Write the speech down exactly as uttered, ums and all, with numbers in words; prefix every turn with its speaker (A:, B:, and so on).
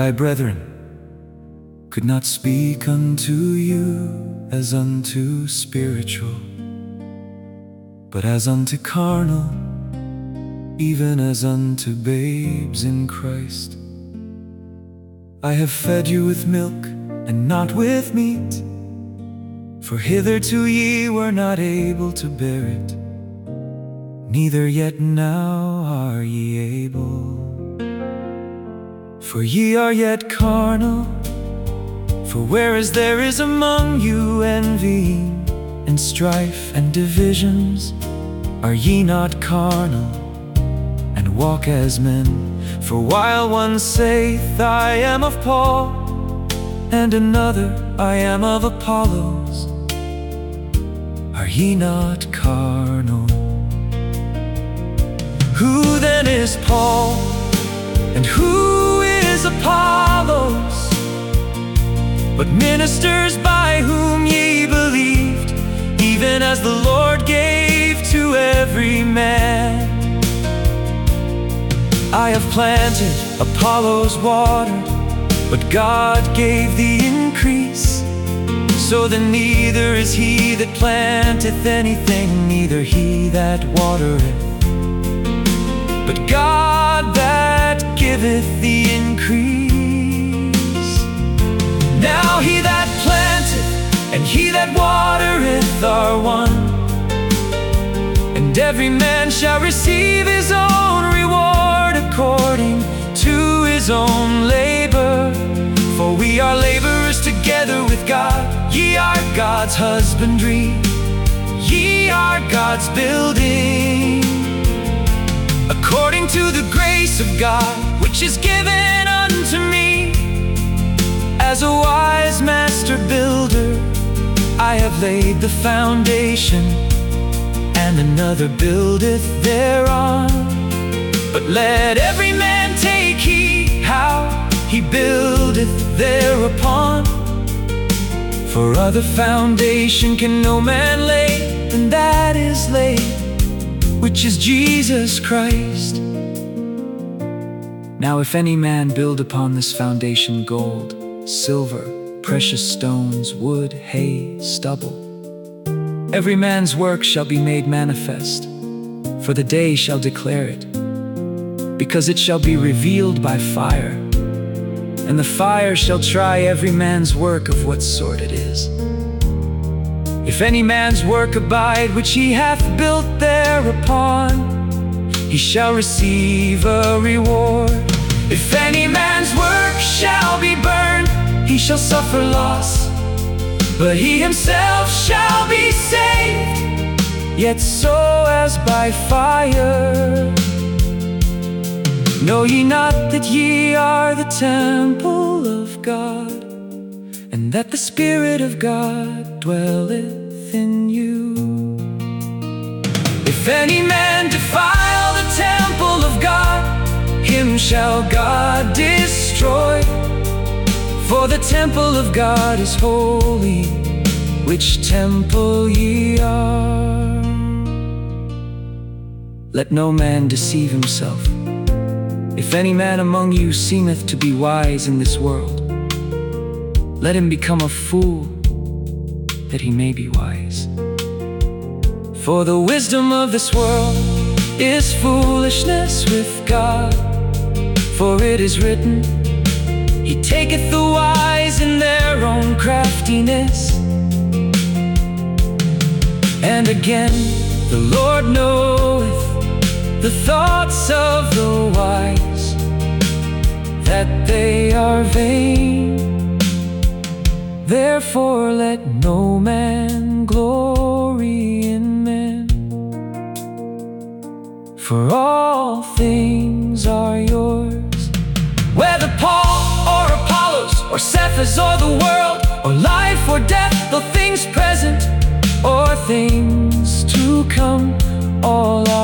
A: I, brethren, could not speak unto you as unto spiritual, but as unto carnal, even as unto babes in Christ. I have fed you with milk, and not with meat, for hitherto ye were not able to bear it, neither yet now are ye able. For ye are yet carnal. For whereas there is among you envying, and strife, and divisions, are ye not carnal, and walk as men? For while one saith, I am of Paul, and another, I am of Apollos, are ye not carnal? Who then is Paul, and who is Apollos, but ministers by whom ye believed, even as the Lord gave to every man? I have planted, Apollos watered, but God gave the increase. So then neither is he that planteth anything, neither he that watereth, but God that giveth the increase. Now he that planteth and he that watereth are one, and every man shall receive his own reward according to his own labor. For we are laborers together with God. Ye are God's husbandry, ye are God's building, according to the grace of God which is given unto me. As a wise master builder, I have laid the foundation, and another buildeth thereon. But let every man take heed how he buildeth thereupon. For other foundation can no man lay than that is laid, which is Jesus Christ. Now if any man build upon this foundation gold, silver, precious stones, wood, hay, stubble, every man's work shall be made manifest, for the day shall declare it, because it shall be revealed by fire, and the fire shall try every man's work of what sort it is. If any man's work abide which he hath built thereupon, he shall receive a reward. If any man's work shall be burned, he shall suffer loss, but he himself shall be saved, yet so as by fire. Know ye not that ye are the temple of God, and that the Spirit of God dwelleth in you? If any man defile the temple of God, him shall God destroy. For the temple of God is holy, which temple ye are. Let no man deceive himself. If any man among you seemeth to be wise in this world, let him become a fool, that he may be wise. For the wisdom of this world is foolishness with God. For it is written, He taketh the wise in their own craftiness. And again, the Lord knoweth the thoughts of the wise, that they are vain. Therefore let no man glory in men, for all things are yours. Whether Paul or Apollos, or Cephas or the world, or life or death, though things present or things to come, all are